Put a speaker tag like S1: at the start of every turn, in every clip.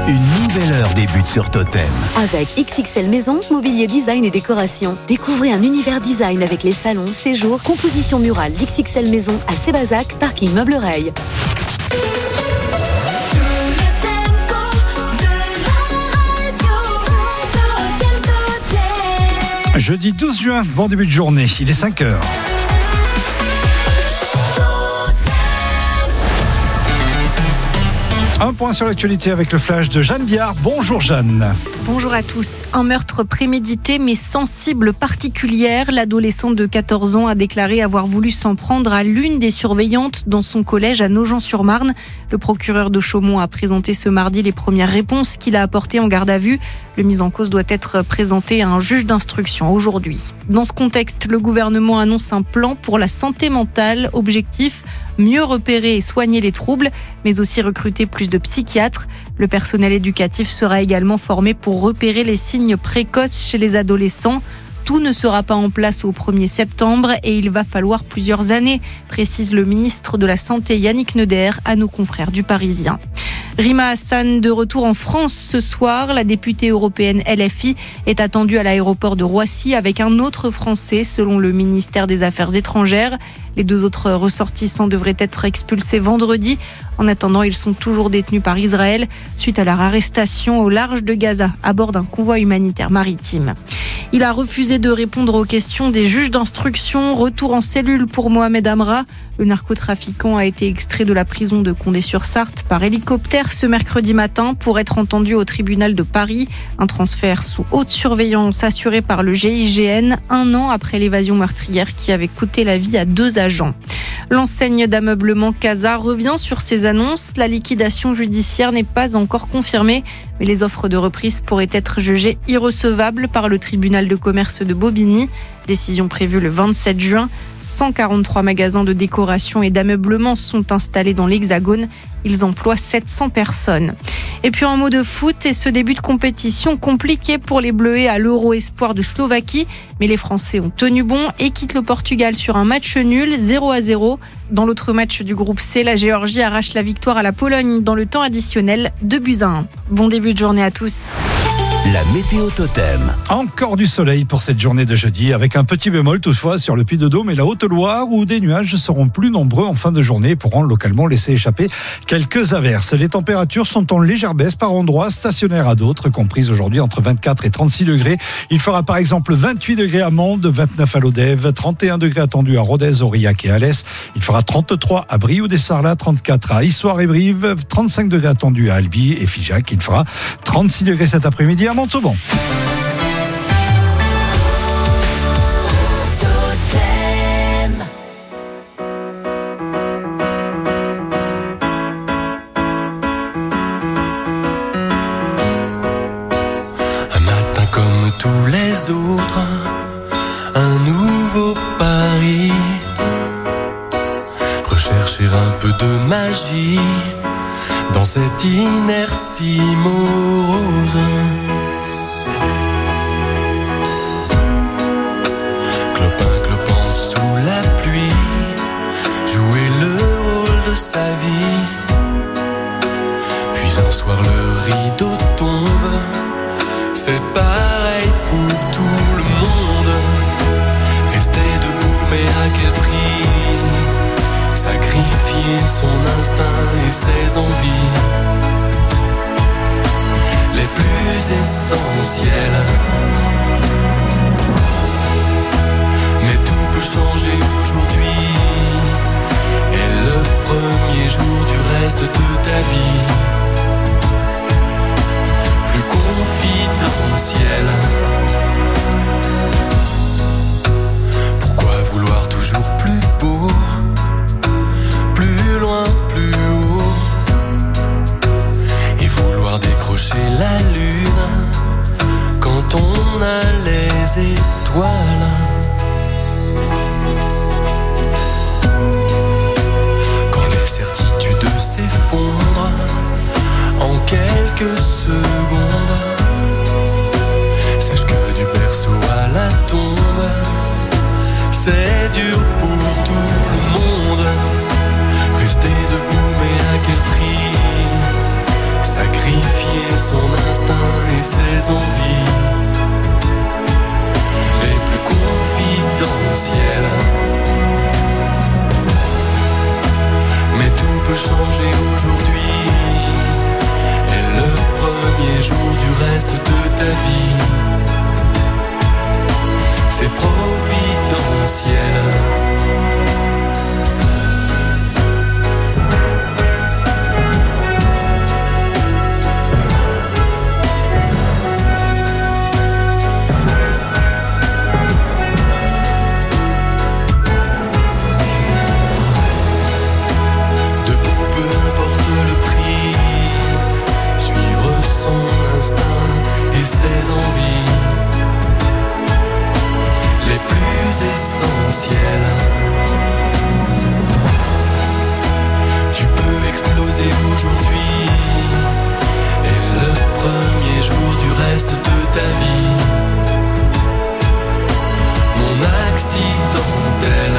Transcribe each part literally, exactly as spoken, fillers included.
S1: Une nouvelle heure débute sur Totem.
S2: Avec X X L Maison, mobilier design et décoration. Découvrez un univers design avec les salons, séjours, composition murale d'X X L Maison à Sébazac, parking Meuble-Reille.
S3: Jeudi douze juin, bon début de journée, il est cinq heures. Un point sur l'actualité avec le flash de Jeanne Biard. Bonjour Jeanne.
S4: Bonjour à tous. Un meurtre prémédité mais sans cible particulière. L'adolescente de quatorze ans a déclaré avoir voulu s'en prendre à l'une des surveillantes dans son collège à Nogent-sur-Marne. Le procureur de Chaumont a présenté ce mardi les premières réponses qu'il a apportées en garde à vue. Le mis en cause doit être présenté à un juge d'instruction aujourd'hui. Dans ce contexte, le gouvernement annonce un plan pour la santé mentale. Objectif, mieux repérer et soigner les troubles, mais aussi recruter plus de psychiatres. Le personnel éducatif sera également formé pour repérer les signes précoces chez les adolescents. Tout ne sera pas en place au premier septembre et il va falloir plusieurs années, précise le ministre de la Santé Yannick Neuder à nos confrères du Parisien. Rima Hassan de retour en France ce soir. La députée européenne L F I est attendue à l'aéroport de Roissy avec un autre Français selon le ministère des Affaires étrangères. Les deux autres ressortissants devraient être expulsés vendredi. En attendant, ils sont toujours détenus par Israël suite à leur arrestation au large de Gaza à bord d'un convoi humanitaire maritime. Il a refusé de répondre aux questions des juges d'instruction. Retour en cellule pour Mohamed Amra. Le narcotrafiquant a été extrait de la prison de Condé-sur-Sarthe par hélicoptère ce mercredi matin pour être entendu au tribunal de Paris. Un transfert sous haute surveillance assuré par le G I G N un an après l'évasion meurtrière qui avait coûté la vie à deux agents. L'enseigne d'ameublement Casa revient sur ses annonces. La liquidation judiciaire n'est pas encore confirmée, mais les offres de reprise pourraient être jugées irrecevables par le tribunal de commerce de Bobigny. Décision prévue le vingt-sept juin. cent quarante-trois magasins de décoration et d'ameublement sont installés dans l'Hexagone. Ils emploient sept cents personnes. Et puis en mot de foot, et ce début de compétition compliqué pour les Bleuets à l'Euro Espoir de Slovaquie. Mais les Français ont tenu bon et quittent le Portugal sur un match nul, zéro à zéro. Dans l'autre match du groupe C, la Géorgie arrache la victoire à la Pologne dans le temps additionnel, deux buts à un. Bon début de journée à tous.
S1: La météo Totem.
S3: Encore du soleil pour cette journée de jeudi, avec un petit bémol toutefois sur le Puy-de-Dôme et la Haute-Loire, où des nuages seront plus nombreux en fin de journée et pourront localement laisser échapper quelques averses. Les températures sont en légère baisse par endroits, stationnaires à d'autres, comprises aujourd'hui entre vingt-quatre et trente-six degrés. Il fera par exemple vingt-huit degrés à Mende, vingt-neuf à Lodève, trente et un degrés attendus à Rodez, Aurillac et Alès. Il fera trente-trois à Brioude-et-Sarlat, trente-quatre à Issoire et Brive, trente-cinq degrés attendus à Albi et Figeac. Il fera trente-six degrés cet après-midi à Montauban.
S5: Un matin comme tous les autres, un nouveau pari. Rechercher un peu de magie dans cette inertie morose. Clopin, clopin sous la pluie, jouer le rôle de sa vie. Puis un soir le rideau tombe, c'est pareil pour tout le monde. Rester debout mais à quel prix? Sacrifier son instinct et ses envies les plus essentielles. Mais tout peut changer aujourd'hui, et le premier jour du reste de ta vie plus confidentiel. Pourquoi vouloir toujours plus beau, plus loin, plus haut, et vouloir décrocher la lune quand on a les étoiles? Quand les certitudes s'effondrent en quelques secondes, sache que du berceau à la tombe, c'est dur pour tout le monde. Rester debout mais à quel prix? Sacrifier ses envies les plus confidentielles. Mais tout peut changer aujourd'hui, et le premier jour du reste de ta vie, c'est providentiel. Ses envies les plus essentielles. Tu peux exploser aujourd'hui, et le premier jour du reste de ta vie, mon accidentel.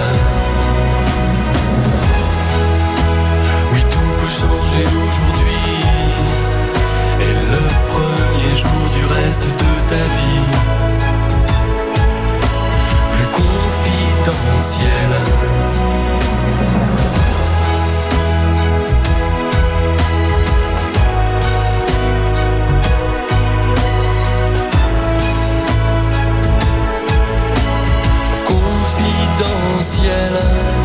S5: Oui, tout peut changer aujourd'hui, et le premier jour du reste de ta vie, plus confidentiel. Confidentiel.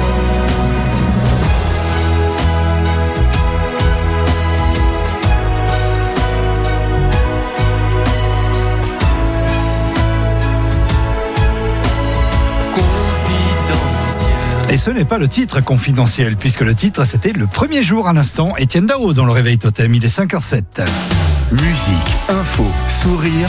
S3: Et ce n'est pas le titre confidentiel, puisque le titre c'était le premier jour à l'instant. Étienne Dao dans le Réveil Totem, il est cinq heures zéro sept.
S1: Musique, info, sourire.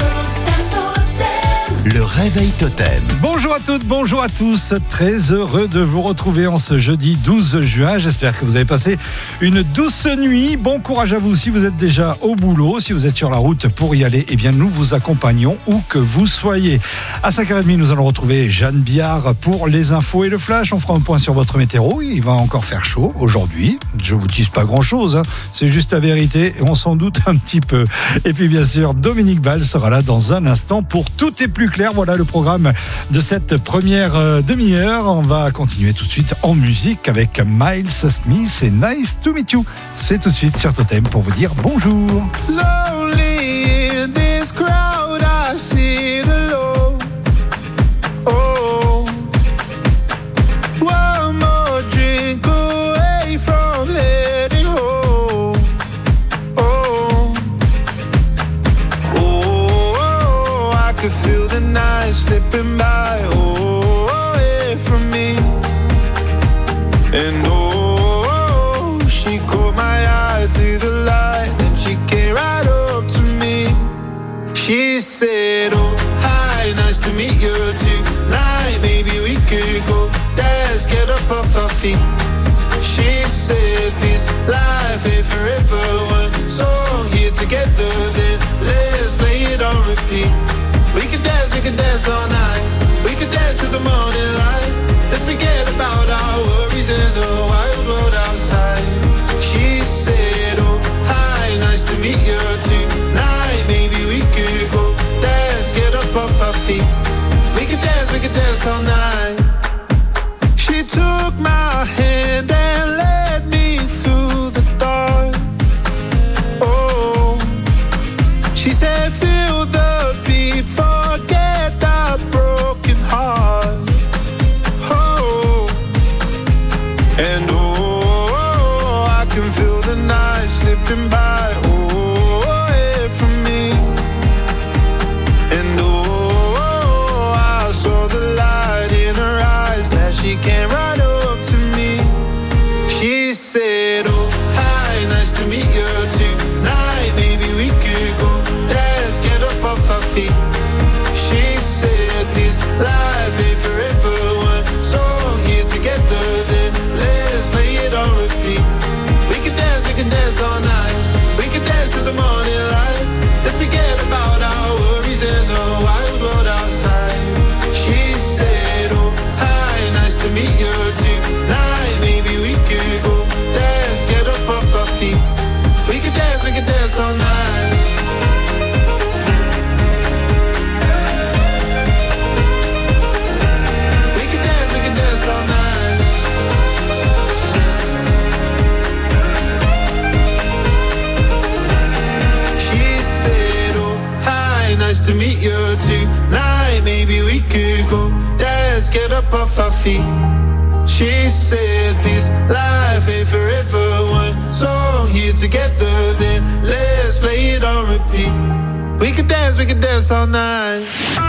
S1: Le Réveil Totem.
S3: Bonjour à toutes, bonjour à tous. Très heureux de vous retrouver en ce jeudi douze juin. J'espère que vous avez passé une douce nuit. Bon courage à vous si vous êtes déjà au boulot. Si vous êtes sur la route pour y aller, eh bien nous vous accompagnons où que vous soyez. À cinq heures trente, nous allons retrouver Jeanne Biard pour les infos et le flash. On fera un point sur votre météo. Il va encore faire chaud aujourd'hui. Je vous tease pas grand chose, hein. C'est juste la vérité et on s'en doute un petit peu. Et puis bien sûr, Dominique Ball sera là dans un instant pour Tout est plus clair. Voilà le programme de cette première euh, demi-heure. On va continuer tout de suite en musique avec Miles Smith et Nice to Meet You. C'est tout de suite sur Totem pour vous dire bonjour.
S6: Lonely in this crowd, I sit alone. Oh, one more drink away from heading home. Oh, oh, oh, I could feel the night slipping by, oh, away from me. And oh, she caught my eye through the light, and she came right up to me. She said, oh, hi, nice to meet you tonight. Maybe we could go dance, get up off our feet. She said, this life ain't forever. One song here together, then let's play it on repeat. We could dance, we could dance all night. We could dance to the morning light. Let's forget about our worries and the wild world outside. She said, oh, hi, nice to meet you tonight. Maybe we could go dance, get up off our feet. We could dance, we could dance all night. She took my hand and led me through the dark. Oh, she said, feel the beat, forget the broken heart. Oh, and oh, I can feel the night slipping by, oh, away from me. And oh, I saw the light in her eyes, glad she came right up to me. She said, oh, hi, nice to meet you tonight. Maybe we could go dance, get up off our feet. She said, this life ain't forever. One song here together, then let's play it on repeat. We can dance, we can dance all night. We can dance to the morning light. Let's forget about our worries and the wild world outside. She said, oh, hi, nice to meet you tonight. Maybe we could go dance, get up off our feet. We can dance, we can dance all night. to meet you tonight. Maybe we could go dance, get up off our feet. She said this life ain't forever. One song here together, then let's play it on repeat. We could dance, we could dance all night.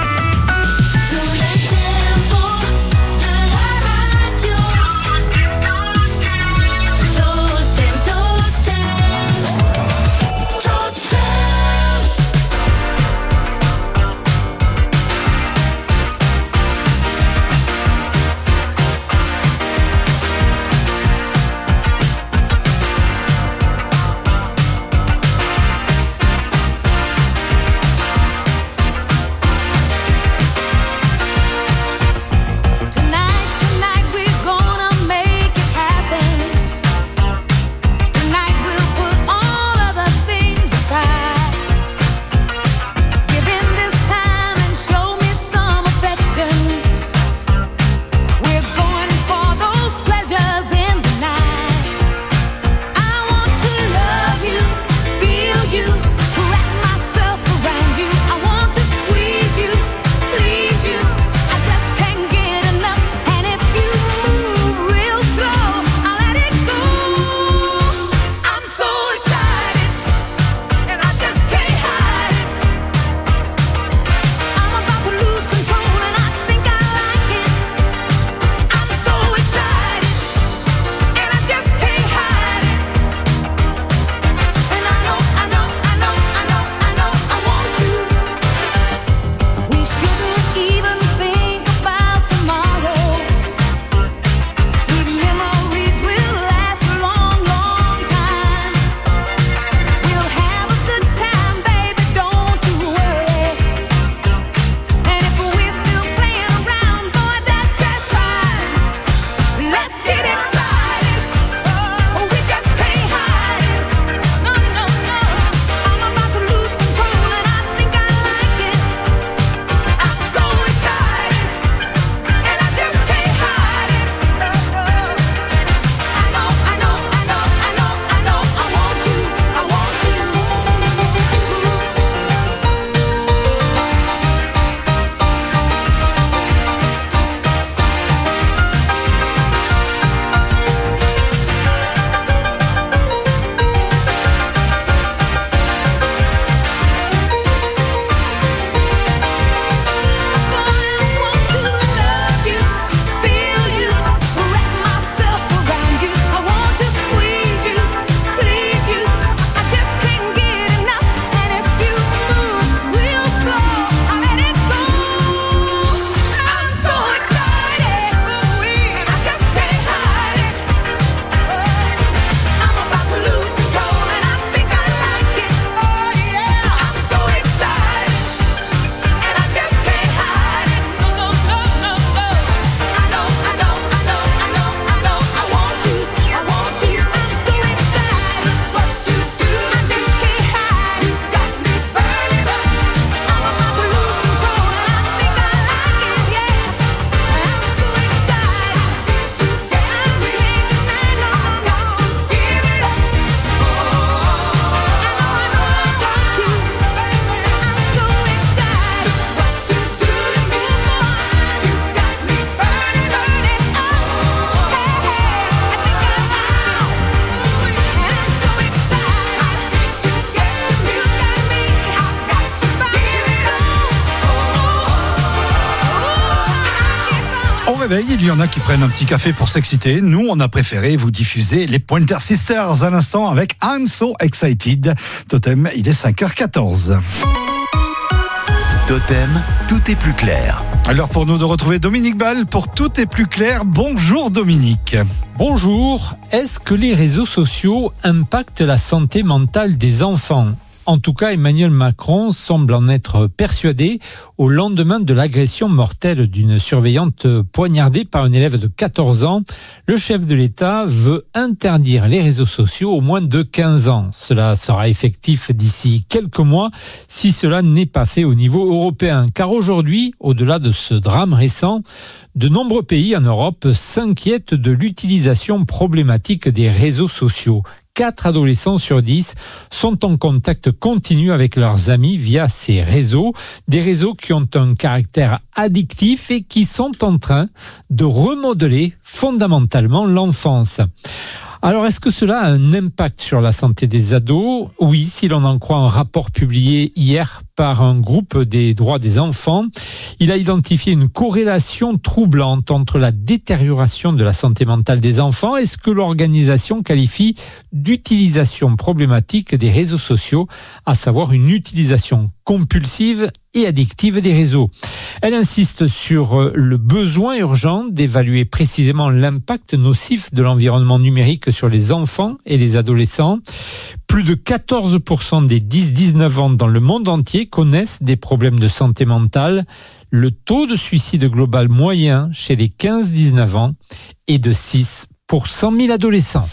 S3: réveil, il y en a qui prennent un petit café pour s'exciter. Nous, on a préféré vous diffuser les Pointer Sisters à l'instant avec I'm So Excited. Totem, il est cinq heures quatorze.
S1: Totem, tout est plus clair.
S3: Alors pour nous de retrouver Dominique Ball pour Tout est plus clair. Bonjour Dominique.
S7: Bonjour. Est-ce que les réseaux sociaux impactent la santé mentale des enfants ? En tout cas, Emmanuel Macron semble en être persuadé au lendemain de l'agression mortelle d'une surveillante poignardée par un élève de quatorze ans. Le chef de l'État veut interdire les réseaux sociaux aux moins de quinze ans. Cela sera effectif d'ici quelques mois si cela n'est pas fait au niveau européen. Car aujourd'hui, au-delà de ce drame récent, de nombreux pays en Europe s'inquiètent de l'utilisation problématique des réseaux sociaux. quatre adolescents sur dix sont en contact continu avec leurs amis via ces réseaux. Des réseaux qui ont un caractère addictif et qui sont en train de remodeler fondamentalement l'enfance. Alors, est-ce que cela a un impact sur la santé des ados ? Oui, si l'on en croit un rapport publié hier par un groupe des droits des enfants. Il a identifié une corrélation troublante entre la détérioration de la santé mentale des enfants et ce que l'organisation qualifie d'utilisation problématique des réseaux sociaux, à savoir une utilisation compulsive et addictive des réseaux. Elle insiste sur le besoin urgent d'évaluer précisément l'impact nocif de l'environnement numérique sur les enfants et les adolescents. Plus de quatorze pour cent des dix dix-neuf ans dans le monde entier connaissent des problèmes de santé mentale. Le taux de suicide global moyen chez les quinze dix-neuf ans est de six pour cent mille adolescents.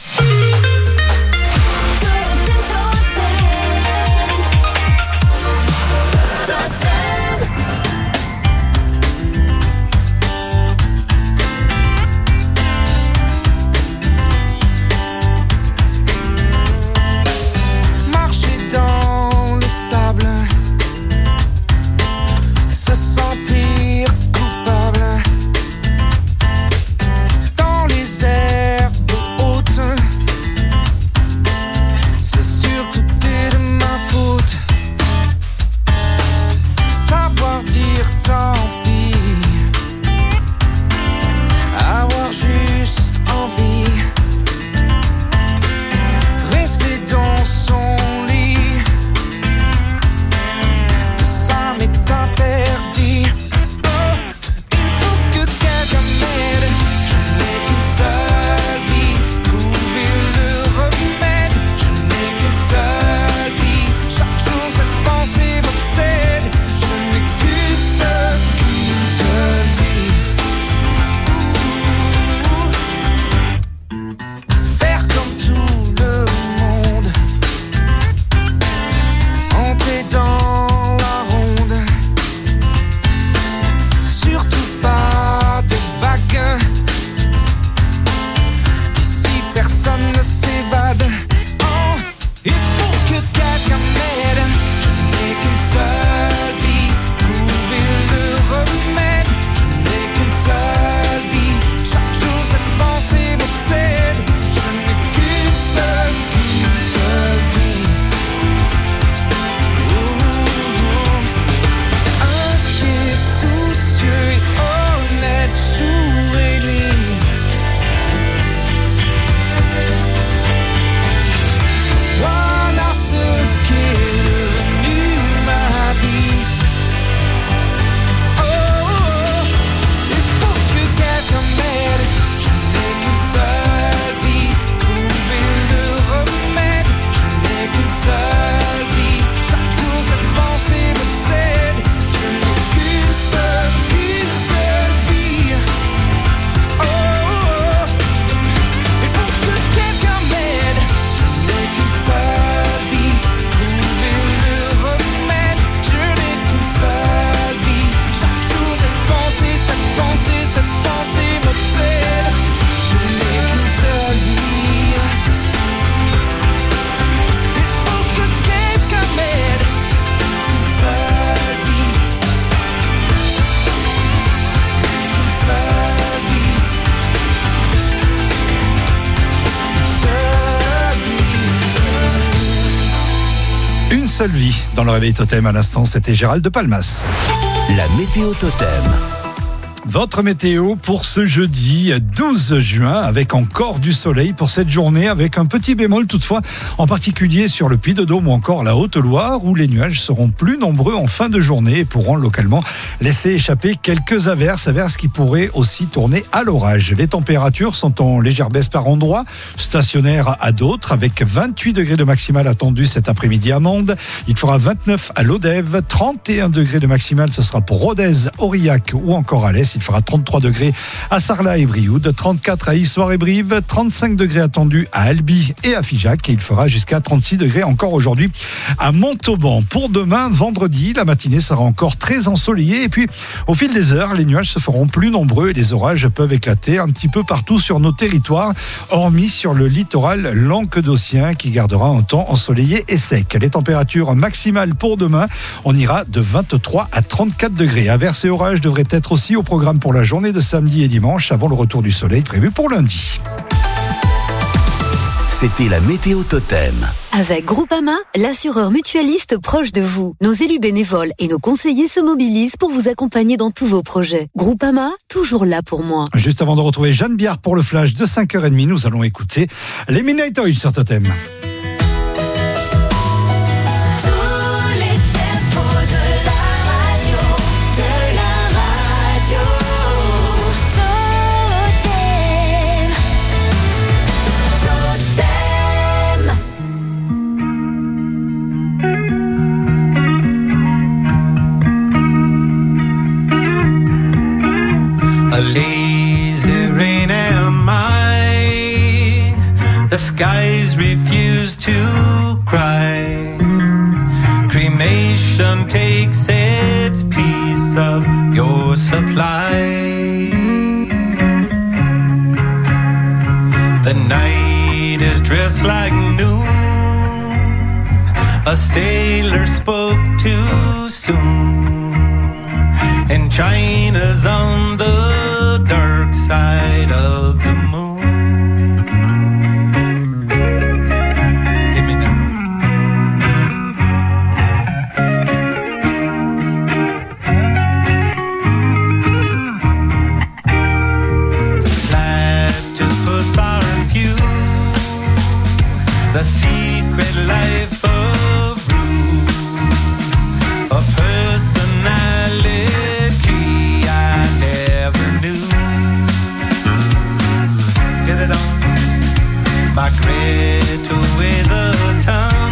S3: Une seule vie dans le réveil totem à l'instant, c'était Gérald de Palmas.
S1: La météo totem.
S3: Votre météo pour ce jeudi douze juin, avec encore du soleil pour cette journée, avec un petit bémol toutefois, en particulier sur le Puy-de-Dôme ou encore la Haute-Loire, où les nuages seront plus nombreux en fin de journée et pourront localement laisser échapper quelques averses, averses qui pourraient aussi tourner à l'orage. Les températures sont en légère baisse par endroits, stationnaires à d'autres, avec vingt-huit degrés de maximale attendu cet après-midi à Mende. Il fera vingt-neuf à Lodève, trente et un degrés de maximale, ce sera pour Rodez, Aurillac ou encore Alès. Il fera trente-trois degrés à Sarlat et Brioude, trente-quatre à Issoire et Brive, trente-cinq degrés attendus à Albi et à Figeac. Et il fera jusqu'à trente-six degrés encore aujourd'hui à Montauban. Pour demain, vendredi, la matinée sera encore très ensoleillée. Et puis, au fil des heures, les nuages se feront plus nombreux et les orages peuvent éclater un petit peu partout sur nos territoires, hormis sur le littoral languedocien qui gardera un temps ensoleillé et sec. Les températures maximales pour demain, on ira de vingt-trois à trente-quatre degrés. Averses et orages devraient être aussi au programme pour la journée de samedi et dimanche avant le retour du soleil prévu pour lundi.
S1: C'était la Météo Totem.
S2: Avec Groupama, l'assureur mutualiste proche de vous. Nos élus bénévoles et nos conseillers se mobilisent pour vous accompagner dans tous vos projets. Groupama, toujours là pour moi.
S3: Juste avant de retrouver Jeanne Biard pour le flash de cinq heures trente, nous allons écouter les Midnight Oil sur Totem.
S6: A lazy rain am I. The skies refuse to cry. Cremation takes its piece of your supply. The night is dressed like noon. A sailor spoke too soon. And China's on the dark side of the moon. Hit me now. Platypus are few. The secret life of Rue. A personality my great weighs a ton.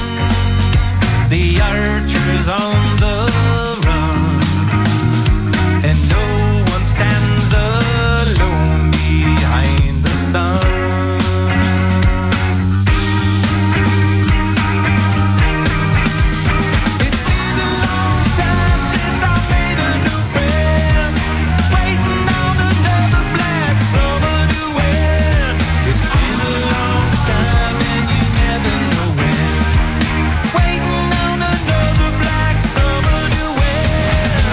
S6: The archer's on the run, and no one stands alone behind the sun. It's been a long time since I made a new friend, waiting on another black summer to end. It's been a long time and you never know when, waiting on another black summer to end.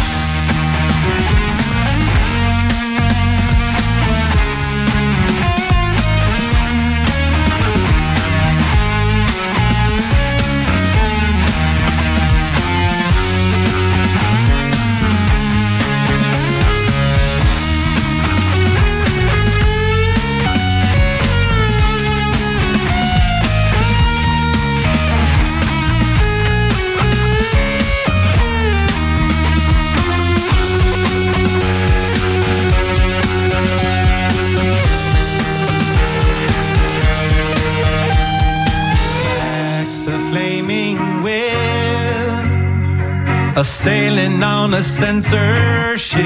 S6: The flaming whale, a sailing on a censorship,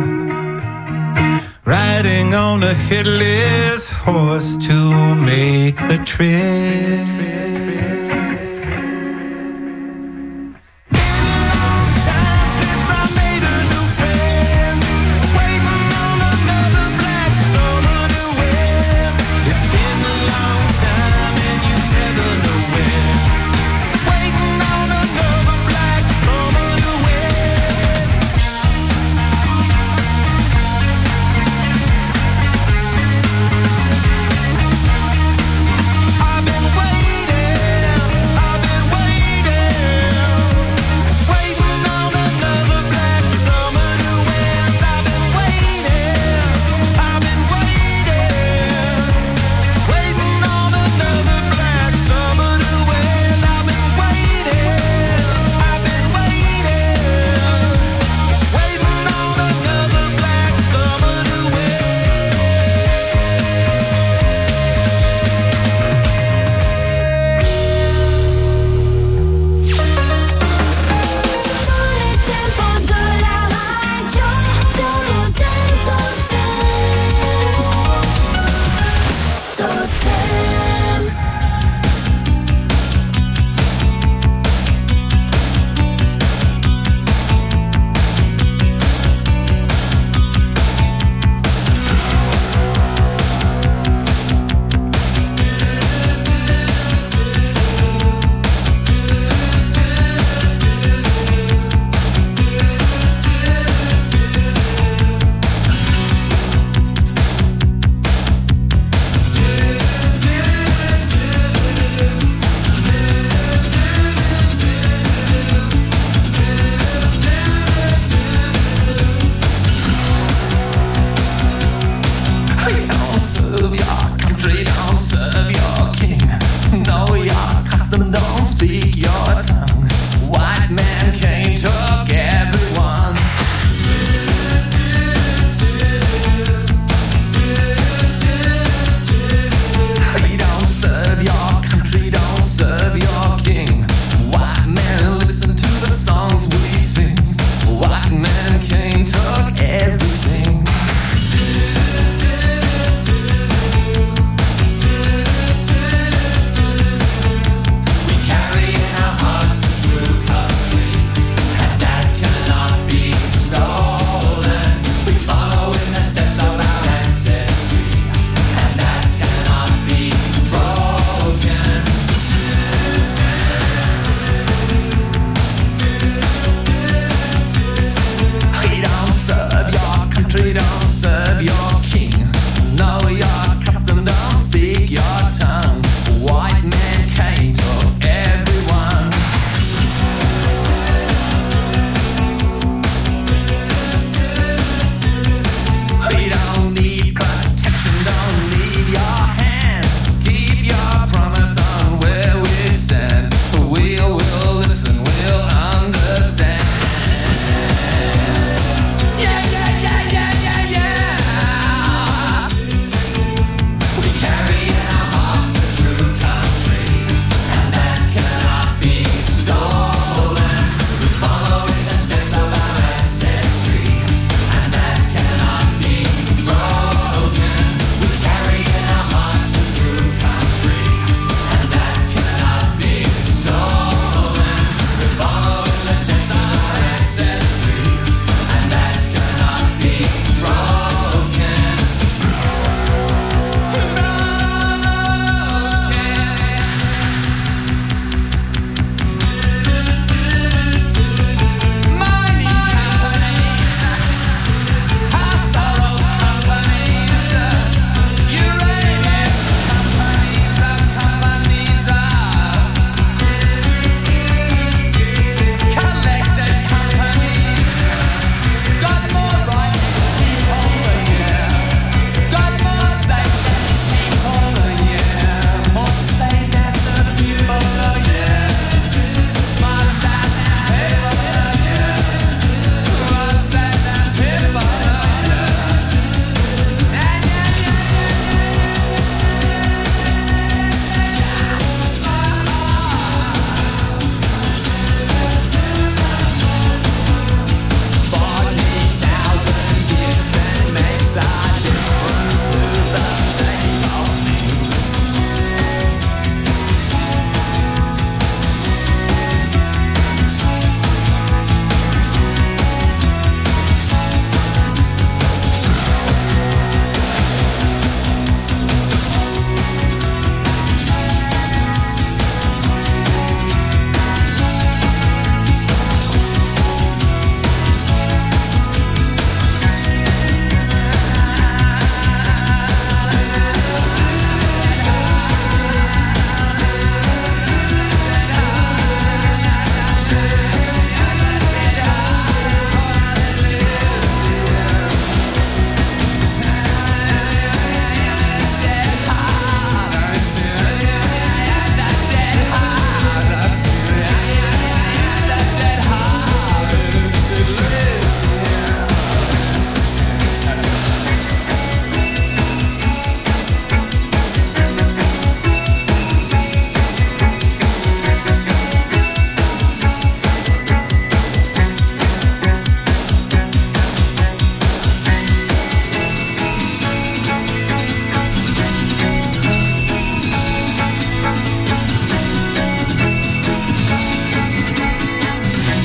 S6: riding on a headless horse to make the trip. I've been waiting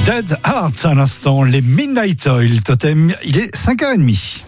S3: Dead Hearts à l'instant, les Midnight Oil Totem, il est cinq heures trente.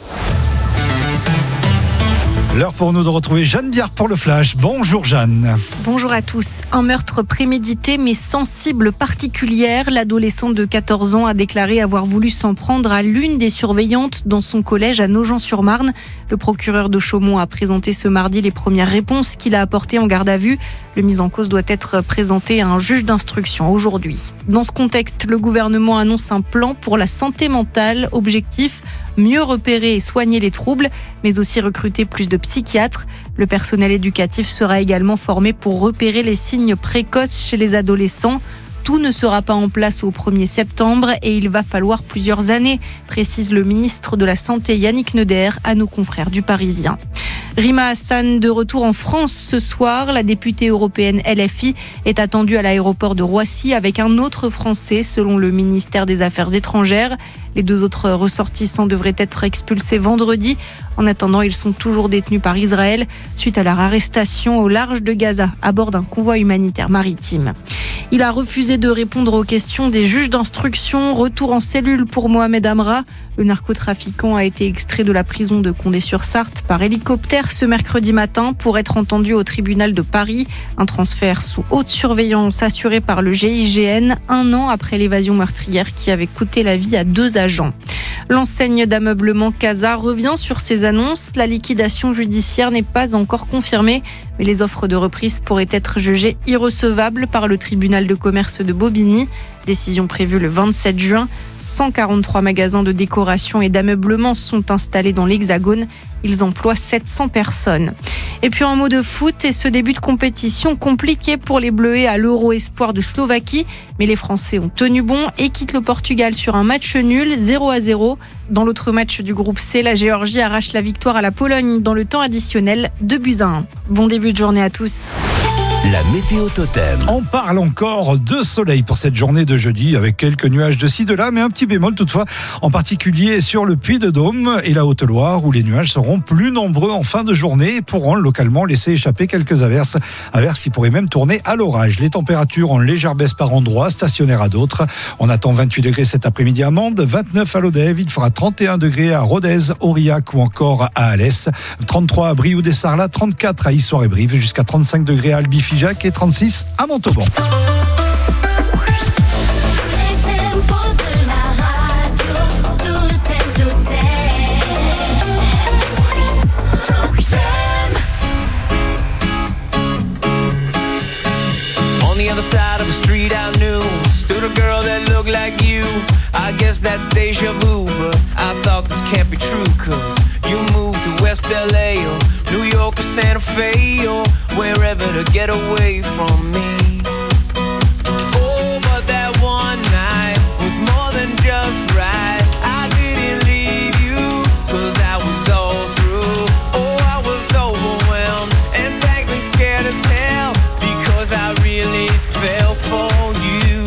S3: L'heure pour nous de retrouver Jeanne Biard pour le Flash. Bonjour Jeanne.
S4: Bonjour à tous. Un meurtre prémédité mais sans cible particulière. L'adolescente de quatorze ans a déclaré avoir voulu s'en prendre à l'une des surveillantes dans son collège à Nogent-sur-Marne. Le procureur de Chaumont a présenté ce mardi les premières réponses qu'il a apportées en garde à vue. Le mis en cause doit être présenté à un juge d'instruction aujourd'hui. Dans ce contexte, le gouvernement annonce un plan pour la santé mentale. Objectif, mieux repérer et soigner les troubles, mais aussi recruter plus de psychiatres. Le personnel éducatif sera également formé pour repérer les signes précoces chez les adolescents. Tout ne sera pas en place au premier septembre et il va falloir plusieurs années, précise le ministre de la Santé Yannick Neuder à nos confrères du Parisien. Rima Hassan de retour en France ce soir. La députée européenne L F I est attendue à l'aéroport de Roissy avec un autre Français selon le ministère des Affaires étrangères. Les deux autres ressortissants devraient être expulsés vendredi. En attendant, ils sont toujours détenus par Israël suite à leur arrestation au large de Gaza à bord d'un convoi humanitaire maritime. Il a refusé de répondre aux questions des juges d'instruction. Retour en cellule pour Mohamed Amra. Le narcotrafiquant a été extrait de la prison de Condé-sur-Sarthe par hélicoptère ce mercredi matin pour être entendu au tribunal de Paris. Un transfert sous haute surveillance assuré par le G I G N un an après l'évasion meurtrière qui avait coûté la vie à deux agents. L'enseigne d'ameublement Casa revient sur ses annonces. La liquidation judiciaire n'est pas encore confirmée, mais les offres de reprise pourraient être jugées irrecevables par le tribunal de commerce de Bobigny. Décision prévue le vingt-sept juin. cent quarante-trois magasins de décoration et d'ameublement sont installés dans l'Hexagone. Ils emploient sept cents personnes. Et puis en mot de foot, et ce début de compétition compliqué pour les Bleuets à l'Euro Espoir de Slovaquie. Mais les Français ont tenu bon et quittent le Portugal sur un match nul, zéro à zéro. Dans l'autre match du groupe C, la Géorgie arrache la victoire à la Pologne dans le temps additionnel, deux buts à un. Bon début de journée à tous.
S1: La météo totem.
S3: On parle encore de soleil pour cette journée de jeudi avec quelques nuages de ci, de là, mais un petit bémol toutefois, en particulier sur le Puy-de-Dôme et la Haute-Loire où les nuages seront plus nombreux en fin de journée et pourront localement laisser échapper quelques averses. Averses qui pourraient même tourner à l'orage. Les températures en légère baisse par endroits, stationnaires à d'autres. On attend vingt-huit degrés cet après-midi à Mende, vingt-neuf à Lodève, il fera trente et un degrés à Rodez, Aurillac ou encore à Alès, trente-trois à Brioude-et-Sarlat, trente-quatre à Issoire-et-Brive, jusqu'à trente-cinq degrés à Albi Figeac et trente-six à Montauban.
S8: On the other side of the street I knew stood a girl that looked like you. I guess that's deja vu, but I thought this can't be true, cause you moved to West L A or New York or Santa Fe or wherever to get away from me. Oh, but that one night was more than just right. I didn't leave you, cause I was all through. Oh, I was overwhelmed and frankly scared as hell, because I really fell for you.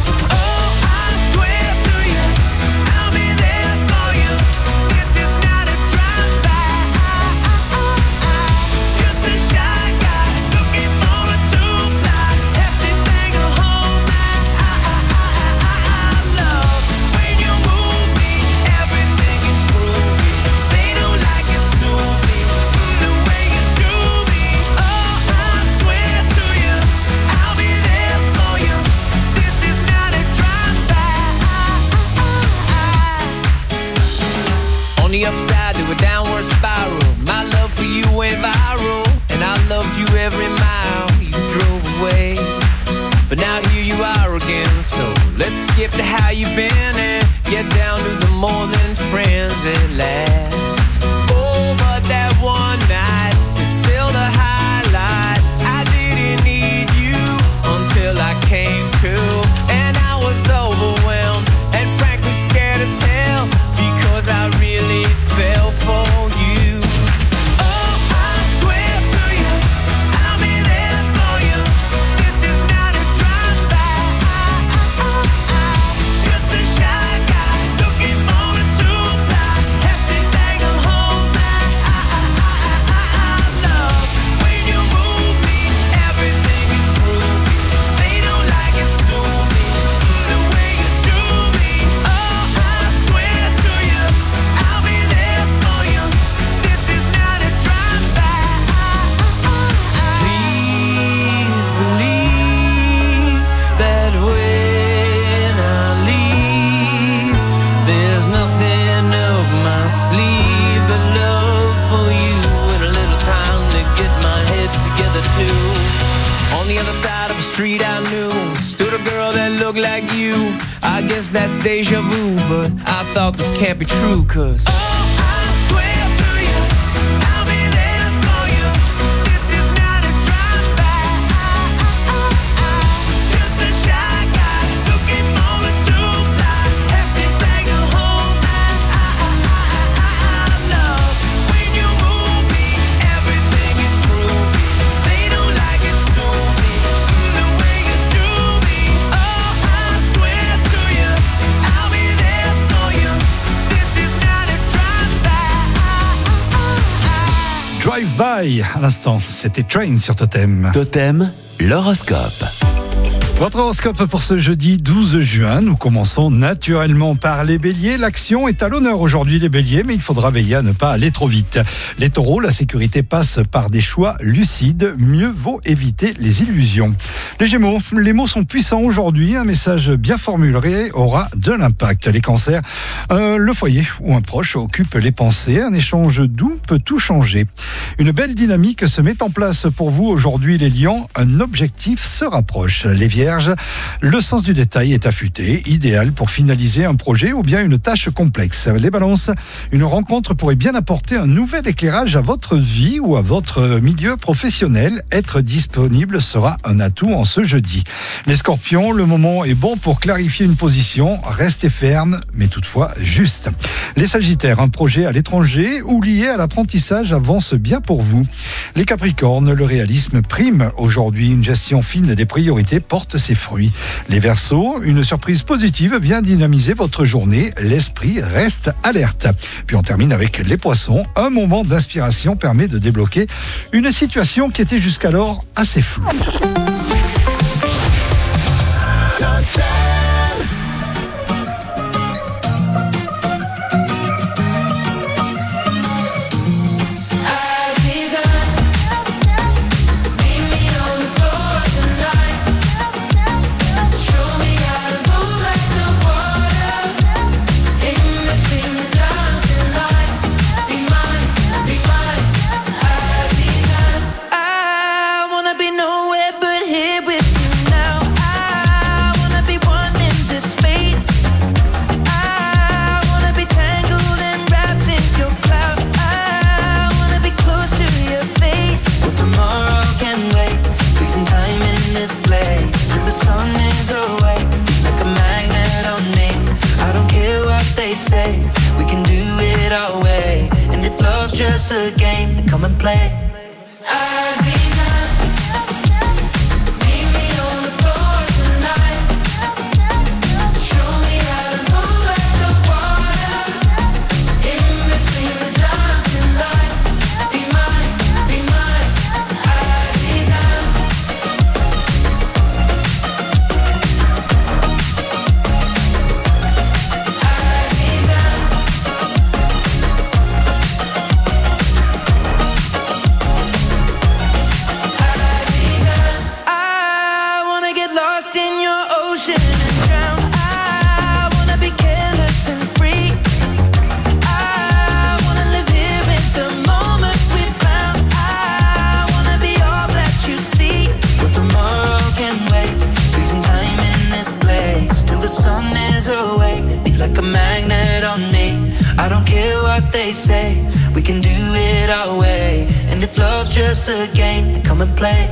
S8: On the upside to a downward spiral, my love for you went viral, and I loved you every mile you drove away. But now here you are again, so let's skip to how you've been and get down to the more than friends at last. Oh, but that one night is still the highlight. I didn't need you until I came to, and I was overwhelmed and frankly scared as hell, because I really fell for you. Oh, I swear to you, I'll be there for you. This is not a drive-by. Just a shy guy looking for a two-ply. Hefty look like you. I guess that's deja vu, but I thought this can't be true, cause oh, I swear to you, I'll be there for you. This is not a drive-by. Just a shy guy looking forward to fly. Have to beg to hold my love. When you move me, everything is groovy. They don't like it, sue me. The way you do me. Oh, I swear to you, I'll be there for you. This is not a drive-by.
S3: Drive-by, à l'instant, c'était Train sur Totem.
S1: Totem, l'horoscope.
S3: Votre horoscope pour ce jeudi douze juin, nous commençons naturellement par les béliers. L'action est à l'honneur aujourd'hui les béliers, mais il faudra veiller à ne pas aller trop vite. Les taureaux, la sécurité passe par des choix lucides, mieux vaut éviter les illusions. Les gémeaux, les mots sont puissants aujourd'hui, un message bien formulé aura de l'impact. Les cancers, euh, le foyer ou un proche occupe les pensées, un échange doux peut tout changer. Une belle dynamique se met en place pour vous aujourd'hui les lions, un objectif se rapproche. Les vierges, le sens du détail est affûté, idéal pour finaliser un projet ou bien une tâche complexe. Les balances, une rencontre pourrait bien apporter un nouvel éclairage à votre vie ou à votre milieu professionnel. Être disponible sera un atout en ce jeudi. Les scorpions, le moment est bon pour clarifier une position, restez ferme mais toutefois juste. Les sagittaires, un projet à l'étranger ou lié à l'apprentissage avance bien pour vous. Les capricornes, le réalisme prime aujourd'hui, une gestion fine des priorités porte ses fruits. Les Verseaux, une surprise positive vient dynamiser votre journée, l'esprit reste alerte. Puis on termine avec les Poissons, un moment d'inspiration permet de débloquer une situation qui était jusqu'alors assez floue.
S9: Just a game, come and play. They say we can do it our way, and if love's just a game, then come and play.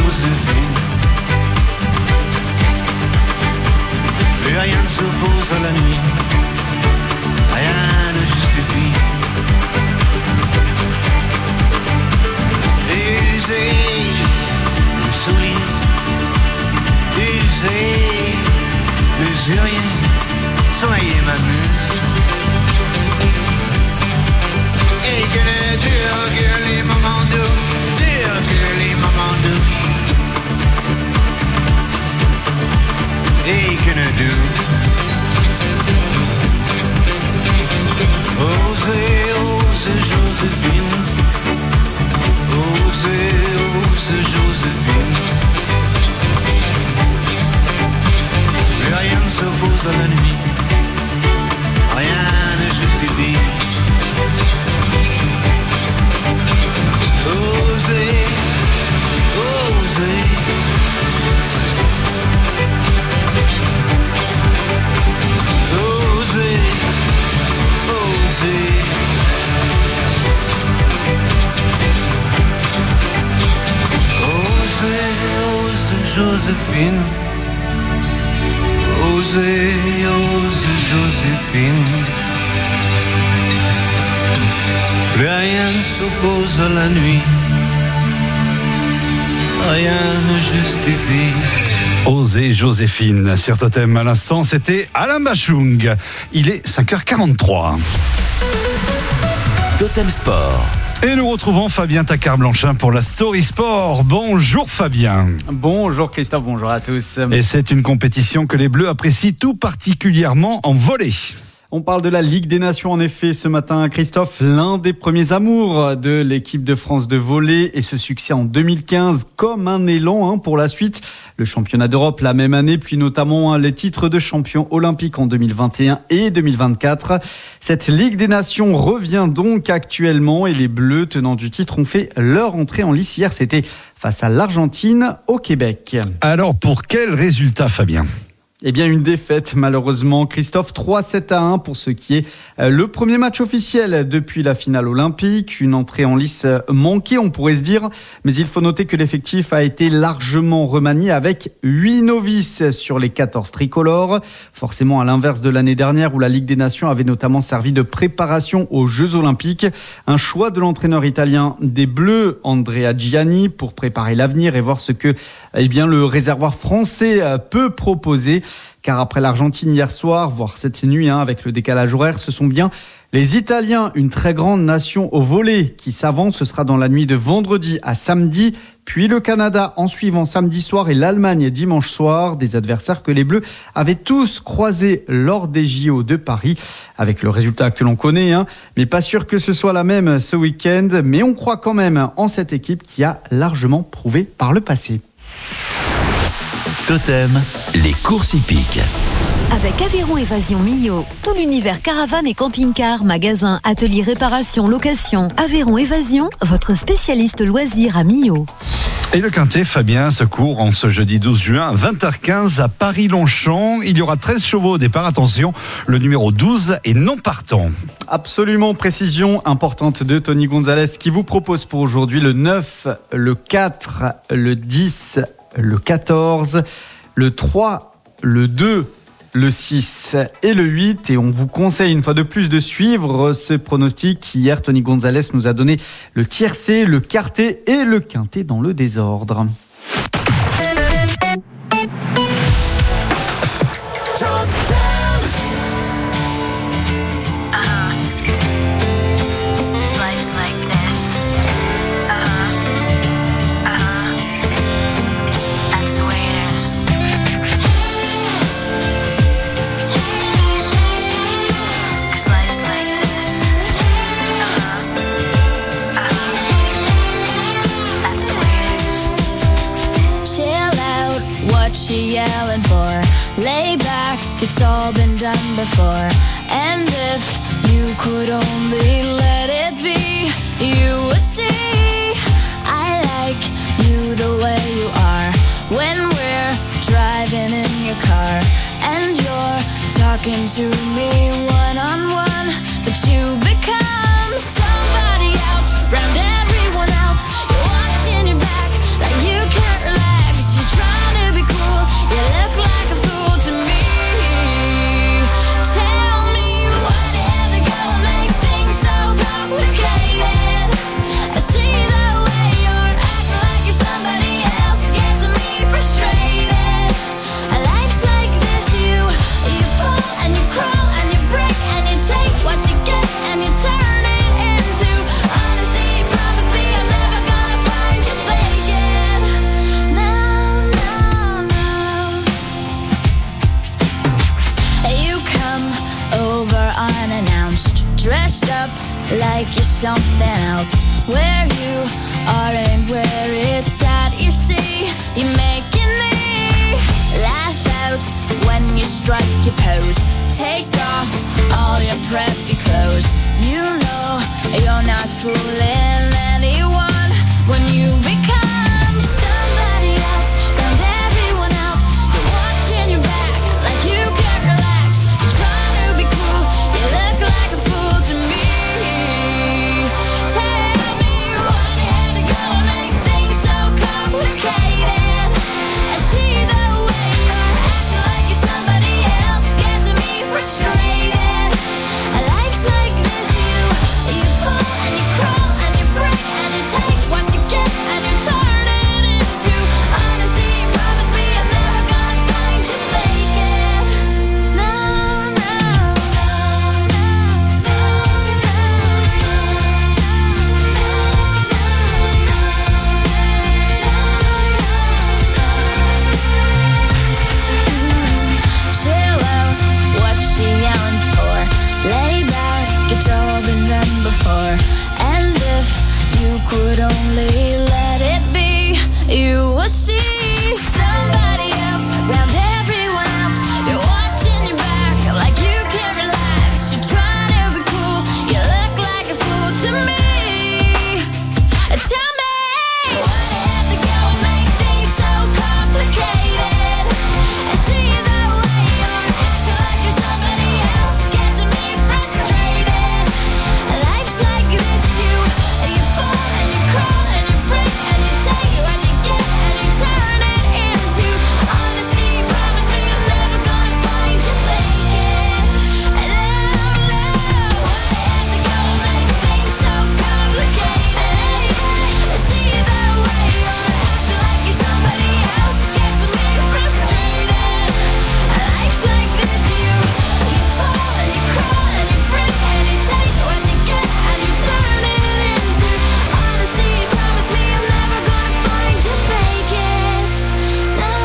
S10: Joséphine. Plus rien ne s'oppose à la nuit, rien ne justifie. Usé, solide, usé, usurier, soyez ma muse. Et que ne durent que les moments doux, durent que les moments doux. Et que ne durent. Osez, osez Joséphine. Osez, osez Joséphine. Plus rien ne s'oppose à la nuit, rien ne justifie. Osez, osez. Osez, osez. Joséphine, osez, osez Joséphine. Plus rien ne s'oppose à la nuit, rien ne justifie.
S3: Osez Joséphine sur Totem. À l'instant, c'était Alain Bachung. Il est cinq heures quarante-trois.
S1: Totem Sport.
S3: Et nous retrouvons Fabien Tacard-Blanchin pour la Story Sport. Bonjour Fabien.
S11: Bonjour Christophe, bonjour à tous.
S3: Et c'est une compétition que les Bleus apprécient tout particulièrement en volley.
S11: On parle de la Ligue des Nations en effet ce matin, Christophe, l'un des premiers amours de l'équipe de France de volley et ce succès en deux mille quinze comme un élan hein, pour la suite. Le championnat d'Europe la même année, puis notamment hein, les titres de champion olympique en deux mille vingt et un et deux mille vingt-quatre. Cette Ligue des Nations revient donc actuellement et les Bleus tenants du titre ont fait leur entrée en lice hier. C'était face à l'Argentine au Québec.
S3: Alors pour quel résultat Fabien ?
S11: Eh bien, une défaite, malheureusement. Christophe, trois sept à un pour ce qui est le premier match officiel depuis la finale olympique. Une entrée en lice manquée, on pourrait se dire. Mais il faut noter que l'effectif a été largement remanié avec huit novices sur les quatorze tricolores. Forcément, à l'inverse de l'année dernière où la Ligue des Nations avait notamment servi de préparation aux Jeux olympiques. Un choix de l'entraîneur italien des Bleus, Andrea Gianni, pour préparer l'avenir et voir ce que eh bien, le réservoir français peut proposer. Car après l'Argentine hier soir, voire cette nuit hein, avec le décalage horaire, ce sont bien les Italiens, une très grande nation au volley, qui s'avance. Ce sera dans la nuit de vendredi à samedi, puis le Canada en suivant samedi soir et l'Allemagne dimanche soir. Des adversaires que les Bleus avaient tous croisés lors des J O de Paris, avec le résultat que l'on connaît. Hein. Mais pas sûr que ce soit la même ce week-end. Mais on croit quand même en cette équipe qui a largement prouvé par le passé.
S1: Totem, les courses hippiques.
S2: Avec Aveyron Évasion Millau, tout l'univers caravane et camping-car, magasin, atelier réparation, location. Aveyron Évasion, votre spécialiste loisirs à Millau.
S3: Et le Quintet, Fabien, se court en ce jeudi douze juin à vingt heures quinze à Paris-Longchamp. Il y aura treize chevaux au départ. Attention, le numéro douze est non partant.
S11: Absolument, précision importante de Tony Gonzalez qui vous propose pour aujourd'hui le neuf, le quatre, le dix, le quatorze, le trois, le deux, le six et le huit. Et on vous conseille une fois de plus de suivre ce pronostic. Hier, Tony Gonzalez nous a donné le tiercé, le quartet et le quintet dans le désordre.
S12: She yelling for lay back, it's all been done before. And if you could only let it be, you would see I like you the way you are. When we're driving in your car and you're talking to me one on one, but you become somebody else, round everyone else. You're watching your back like you can't relax. dressed up like you're something else. Where you are and where it's at, you see, you're making me laugh out when you strike your pose. Take off all your preppy clothes. You know you're not fooling anyone when you become somebody else. And everyone else, you're watching your back like you can't relax. You're trying to be cool, you look like a fool to me. Tell me why you had to go and make things so complicated. I see the way you're acting like you're somebody else, gets me frustrated. A life's like this, you you fall and you crawl and you break and you take what you get and you turn it into honesty. Promise me I'm never gonna find you faking. No, no, no, no, chill out, what she yelling for? Lay back, it's all been done before. And if you could only let it be, you will see somebody else round everyone else. You're watching your back like you can't relax. You're trying to be cool, you look like a fool to me. Tell me why you have to go and make things so complicated. I see the way you're acting like you're somebody else, gets me frustrated. Life's like this, you you fall and you crawl and you break and you take what you get and you turn it into honesty. Promise me I'm never gonna find you faking. No, no, why you have to go and make things so complicated? I see the way you're acting like you're somebody else, gets me frustrated. Life's like this, you you fall and you crawl and you break and you take what you get and you turn it into honesty. Promise me I'm never gonna find you faking. No,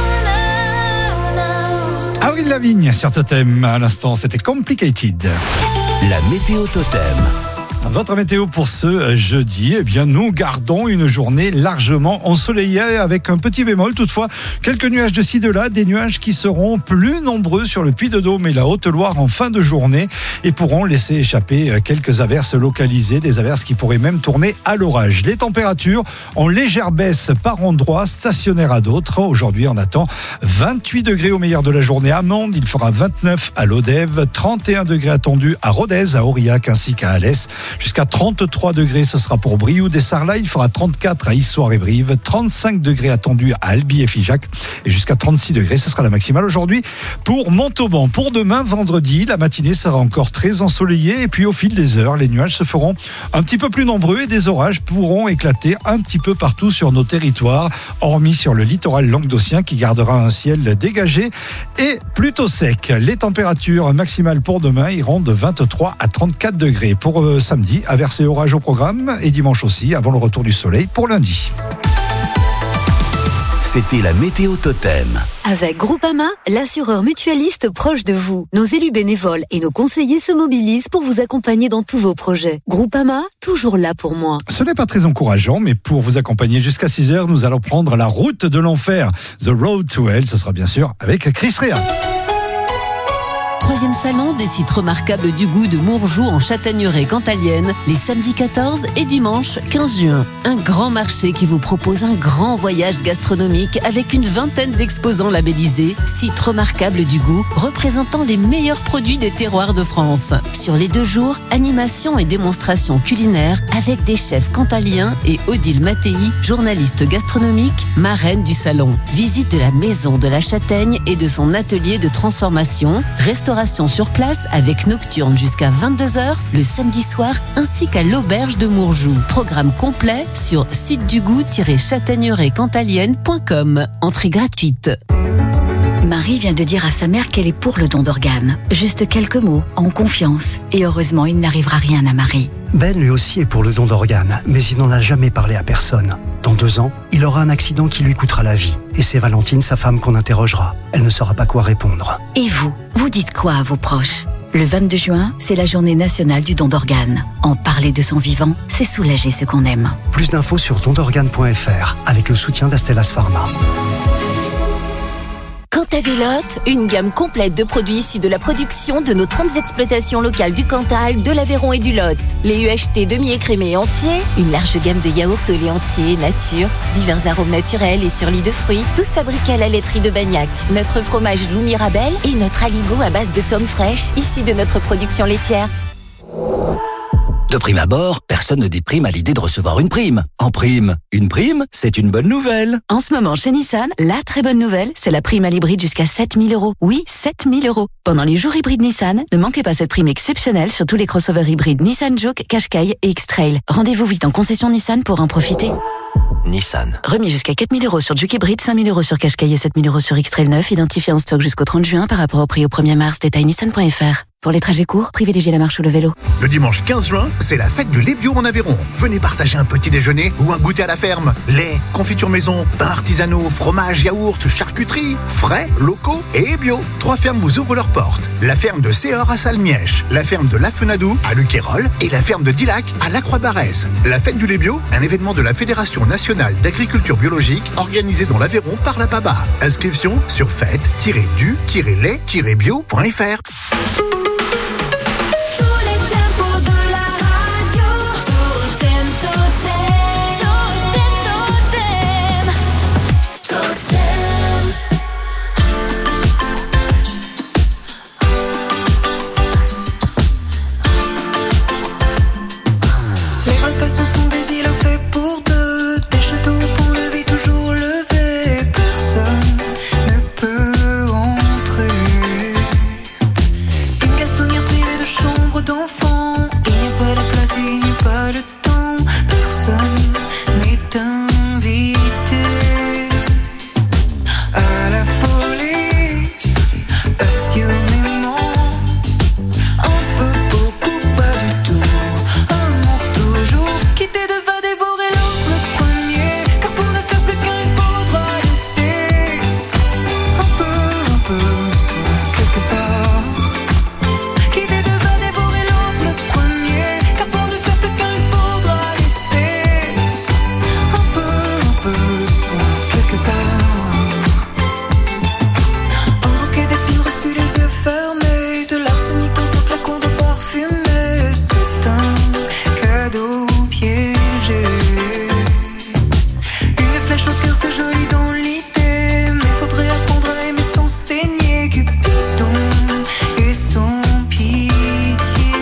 S12: no, no.
S3: Avril Lavigne sur Totem, à l'instant, c'était Complicated.
S1: La météo Totem.
S3: Votre météo pour ce jeudi, eh bien, nous gardons une journée largement ensoleillée avec un petit bémol. Toutefois, quelques nuages de ci, de là, des nuages qui seront plus nombreux sur le Puy-de-Dôme et la Haute-Loire en fin de journée et pourront laisser échapper quelques averses localisées, des averses qui pourraient même tourner à l'orage. Les températures en légère baisse par endroits, stationnaires à d'autres. Aujourd'hui, on attend vingt-huit degrés au meilleur de la journée à Mende, il fera vingt-neuf à Lodève, trente et un degrés attendus à Rodez, à Aurillac ainsi qu'à Alès. Jusqu'à trente-trois degrés, ce sera pour Brioude et Sarlat. Il fera trente-quatre à Issoire et Brive, trente-cinq degrés attendus à Albi et Figeac et jusqu'à trente-six degrés, ce sera la maximale aujourd'hui pour Montauban. Pour demain, vendredi, la matinée sera encore très ensoleillée et puis au fil des heures, les nuages se feront un petit peu plus nombreux et des orages pourront éclater un petit peu partout sur nos territoires, hormis sur le littoral languedocien qui gardera un ciel dégagé et plutôt sec. Les températures maximales pour demain iront de vingt-trois à trente-quatre degrés. Pour euh, samedi, averse et orage au programme et dimanche aussi avant le retour du soleil pour lundi.
S1: C'était la météo Totem.
S2: Avec Groupama, l'assureur mutualiste proche de vous. Nos élus bénévoles et nos conseillers se mobilisent pour vous accompagner dans tous vos projets. Groupama, toujours là pour moi.
S3: Ce n'est pas très encourageant, mais pour vous accompagner jusqu'à six heures, nous allons prendre la route de l'enfer. The Road to Hell, ce sera bien sûr avec Chris Rea.
S2: Troisième salon des sites remarquables du goût de Mourjoux en Châtaigneraie cantalienne, les samedis quatorze et dimanche quinze juin. Un grand marché qui vous propose un grand voyage gastronomique avec une vingtaine d'exposants labellisés, sites remarquables du goût, représentant les meilleurs produits des terroirs de France. Sur les deux jours, animation et démonstration culinaire avec des chefs cantaliens et Odile Mattei, journaliste gastronomique, marraine du salon. Visite de la maison de la Châtaigne et de son atelier de transformation, restauration sur place avec nocturne jusqu'à vingt-deux heures le samedi soir ainsi qu'à l'auberge de Mourjoux. Programme complet sur site du goût tiret châtaigneraie cantalienne point com. Entrée gratuite.
S13: Marie vient de dire à sa mère qu'elle est pour le don d'organes. Juste quelques mots, en confiance. Et heureusement, il n'arrivera rien à Marie.
S14: Ben lui aussi est pour le don d'organes, mais il n'en a jamais parlé à personne. Dans deux ans, il aura un accident qui lui coûtera la vie. Et c'est Valentine, sa femme, qu'on interrogera. Elle ne saura pas quoi répondre.
S13: Et vous, vous dites quoi à vos proches ? Le vingt-deux juin, c'est la journée nationale du don d'organes. En parler de son vivant, c'est soulager ce qu'on aime.
S14: Plus d'infos sur don d'organes point f r avec le soutien d'Astellas Pharma.
S15: Cantavélote, une gamme complète de produits issus de la production de nos trente exploitations locales du Cantal, de l'Aveyron et du Lot. Les U H T demi-écrémés et entiers, une large gamme de yaourts au lait entier, nature, divers arômes naturels et sur lit de fruits, tous fabriqués à la laiterie de Bagnac. Notre fromage Loup Mirabel et notre aligot à base de tomes fraîches, issus de notre production laitière.
S1: De prime abord, personne ne déprime à l'idée de recevoir une prime. En prime, une prime, c'est une bonne nouvelle.
S13: En ce moment, chez Nissan, la très bonne nouvelle, c'est la prime à l'hybride jusqu'à sept mille euros. Oui, sept mille euros. Pendant les jours hybrides Nissan, ne manquez pas cette prime exceptionnelle sur tous les crossovers hybrides Nissan Juke, Qashqai et X-Trail. Rendez-vous vite en concession Nissan pour en profiter.
S1: Nissan.
S13: Remis jusqu'à quatre mille euros sur Juke hybride, cinq mille euros sur Qashqai et sept mille euros sur X-Trail neuf, identifié en stock jusqu'au trente juin par rapport au prix au premier mars. Détail nissan point f r. Pour les trajets courts, privilégiez la marche ou le vélo.
S16: Le dimanche quinze juin, c'est la fête du lait bio en Aveyron. Venez partager un petit déjeuner ou un goûter à la ferme. Lait, confiture maison, pains artisanaux, fromage, yaourt, charcuterie, frais, locaux et bio. Trois fermes vous ouvrent leurs portes. La ferme de Séor à Salmièche, la ferme de Lafenadou à Luquérol et la ferme de Dilac à La Croix-Barès. La fête du lait bio, un événement de la Fédération nationale d'agriculture biologique organisé dans l'Aveyron par la P A B A. Inscription sur fête tiret du tiret lait tiret bio point f r.
S17: Ce sont des îlots faits pour deux, des châteaux pour lever, toujours lever. Personne ne peut entrer. Une garçonnière privée de chambre d'enfant. Il n'y a pas de place, il n'y a pas de temps. Personne n'est invité à la folie, passionnément. Un peu, beaucoup, pas du tout. Amour toujours. Quitter de va dévorer l'autre le premier. Car pour ne faire plus qu'un, il faudra laisser un peu, un peu de soi quelque part. Quitter de va dévorer l'autre le premier. Car pour ne faire plus qu'un, il faudra laisser un peu, un peu de soi quelque part. Un bouquet d'épines reçu les yeux fermés, de l'arsenic dans un flacon de parfumé. C'est un cadeau piégé. Une flèche au cœur, c'est joli dans l'idée, mais faudrait apprendre à aimer sans saigner. Cupidon et son pitié.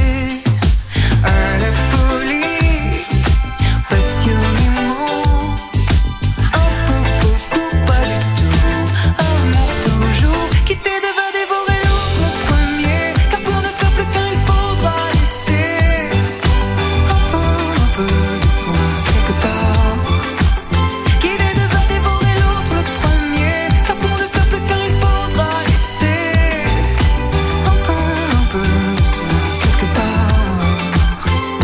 S17: À la folie, passionnément. Un peu, beaucoup, pas du tout. Amour toujours. Quitter de va dévorer l'autre le premier. Car pour ne faire plus qu'un, il faudra laisser un peu, un peu de soi quelque part. Quitter de va dévorer l'autre le premier. Car pour ne faire plus qu'un, il faudra laisser un peu, un peu de soi quelque part.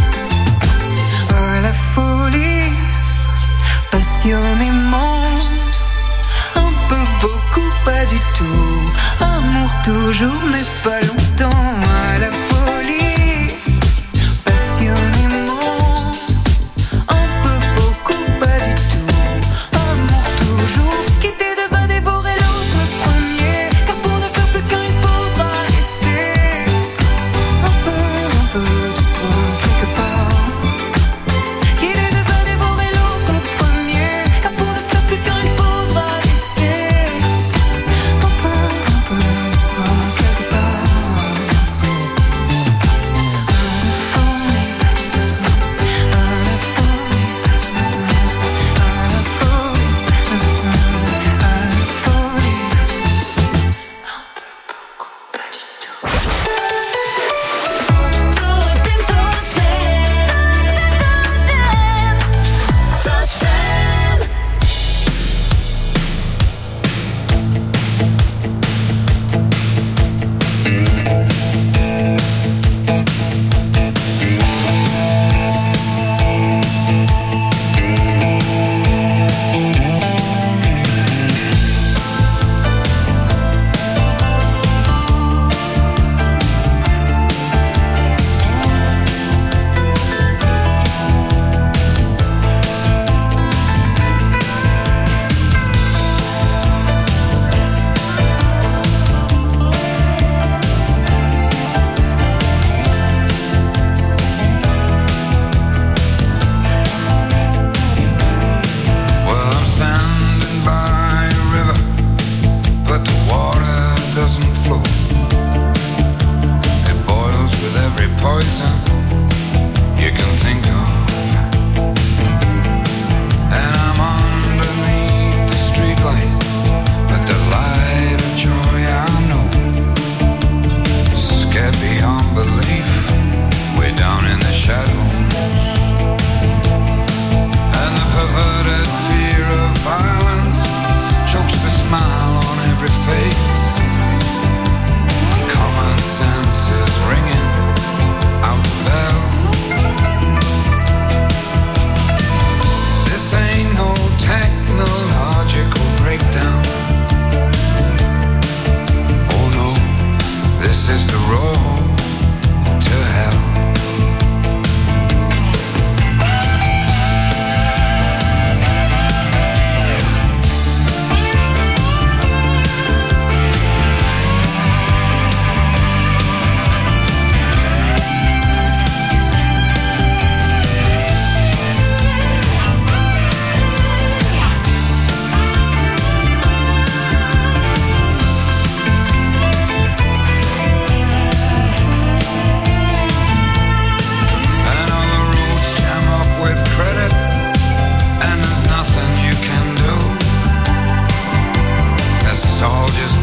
S17: À la folie, passionnément. Un peu, beaucoup, pas du tout. Amour toujours, mais pas longtemps. À la folie, passionnément. Un peu, beaucoup, pas du tout. Amour toujours. Quitter de va dévorer l'autre le premier. Car pour ne faire plus qu'un, il faudra laisser un peu, un peu de soi quelque part. Quitter de va dévorer l'autre le premier. Car pour ne faire plus qu'un, il faudra laisser un peu, un peu de soi quelque part.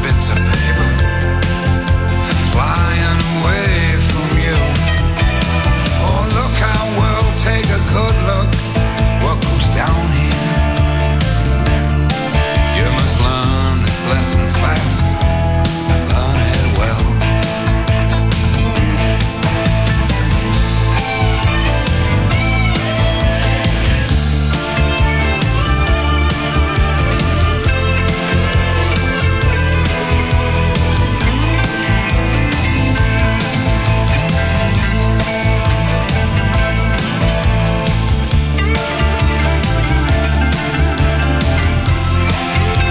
S18: bits of paper.